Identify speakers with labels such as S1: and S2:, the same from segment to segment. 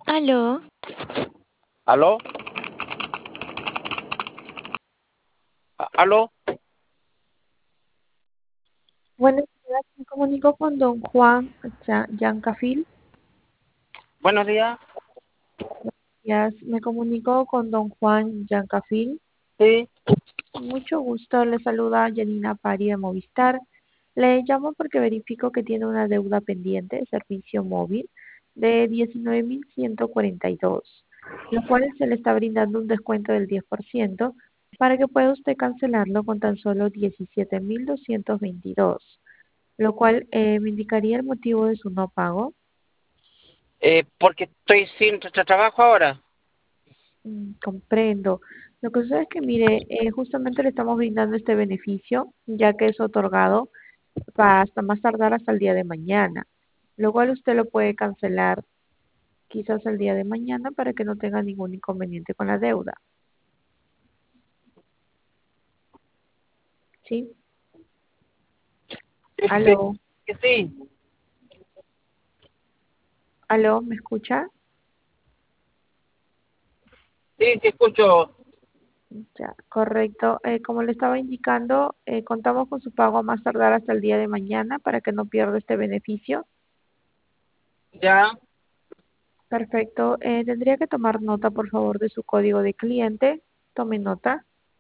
S1: Aló,
S2: ¿Aló? ¿Aló?
S3: Buenos días, me comunico con don Juan Yancafil.
S2: Buenos días.
S3: Me comunico con don Juan Yancafil.
S2: Sí,
S3: Mucho gusto, le saluda Janina Pari de Movistar. Le llamo porque verifico que tiene una deuda pendiente de servicio móvil de 19.142, lo cual se le está brindando un descuento del 10% para que pueda usted cancelarlo con tan solo 17.222, lo cual me indicaría el motivo de su no pago.
S2: porque estoy sin trabajo ahora.
S3: Comprendo. Lo que sucede es que, mire, justamente le estamos brindando este beneficio, ya que es otorgado hasta más tardar hasta el día de mañana, lo cual usted lo puede cancelar quizás el día de mañana para que no tenga ningún inconveniente con la deuda. ¿Sí?
S2: Este,
S3: Aló,
S2: que sí,
S3: aló, ¿me escucha?
S2: sí, sí escucho.
S3: Ya, correcto. Como le estaba indicando, contamos con su pago a más tardar hasta el día de mañana para que no pierda este beneficio.
S2: Ya,
S3: Perfecto. Tendría que tomar nota, por favor, de su código de cliente. Tome nota.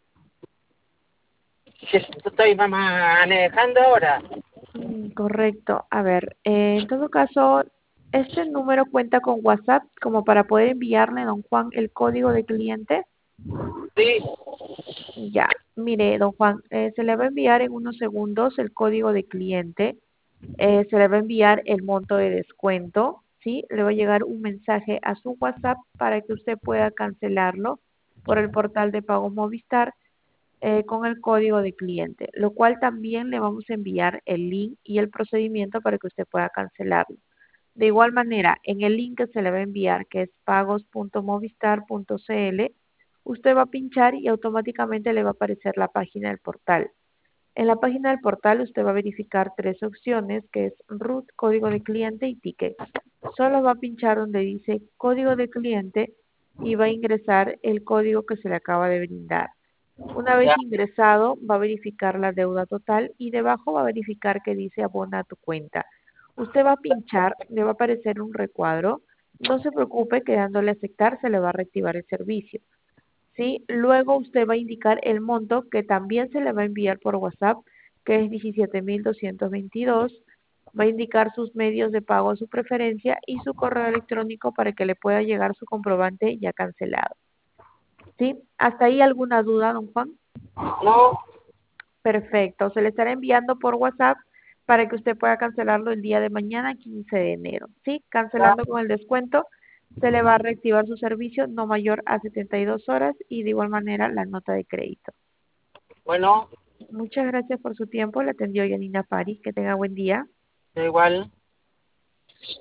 S2: que estoy manejando ahora.
S3: Correcto. A ver, en todo caso, ¿este número cuenta con WhatsApp como para poder enviarle a don Juan el código de cliente?
S2: Sí,
S3: Ya, mire, don Juan, se le va a enviar en unos segundos el código de cliente. Se le va a enviar el monto de descuento, ¿sí? Le va a llegar un mensaje a su WhatsApp para que usted pueda cancelarlo por el portal de pago Movistar con el código de cliente, lo cual también le vamos a enviar el link y el procedimiento para que usted pueda cancelarlo. De igual manera, en el link que se le va a enviar, que es pagos.movistar.cl, usted va a pinchar y automáticamente le va a aparecer la página del portal. En la página del portal usted va a verificar tres opciones, que es root, código de cliente y ticket. Solo va a pinchar donde dice código de cliente y va a ingresar el código que se le acaba de brindar. Una vez
S2: ya,
S3: ingresado, va a verificar la deuda total y debajo va a verificar que dice abona a tu cuenta. Usted va a pinchar, le va a aparecer un recuadro. No se preocupe que dándole a aceptar se le va a reactivar el servicio. ¿Sí? Luego usted va a indicar el monto que también se le va a enviar por WhatsApp, que es 17.222. Va a indicar sus medios de pago a su preferencia y su correo electrónico para que le pueda llegar su comprobante ya cancelado. ¿Sí? ¿Hasta ahí alguna duda, don Juan?
S2: no,
S3: Perfecto. Se le estará enviando por WhatsApp para que usted pueda cancelarlo el día de mañana, 15 de enero. ¿Sí?
S2: ya,
S3: Cancelando con el descuento, se le va a reactivar su servicio no mayor a 72 horas y de igual manera la nota de crédito.
S2: bueno,
S3: Muchas gracias por su tiempo. Le atendió Yanina Faris. Que tenga buen día.
S2: da igual.